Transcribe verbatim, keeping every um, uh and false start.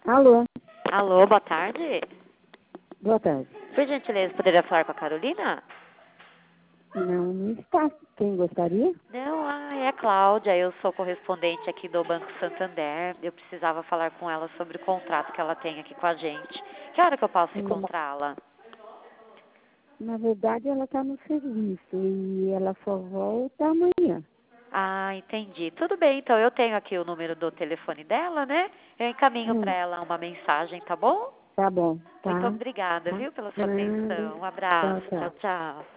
Alô, Alô, boa tarde. boa tarde. Por gentileza, poderia falar com a Carolina? Não, não está. Quem gostaria? Não, ah, é a Cláudia, eu sou correspondente aqui do Banco Santander. Eu precisava falar com ela sobre o contrato que ela tem aqui com a gente. Que hora que eu posso Hum, encontrá-la? Na verdade, ela está no serviço e ela só volta amanhã. Ah, entendi. Tudo bem, então eu tenho aqui o número do telefone dela, né? Eu encaminho para Hum, ela uma mensagem, tá bom? tá bom, Muito tá? obrigada, Tá. viu, pela sua Nada. atenção. Um abraço. Tchau, tchau. Tchau, tchau.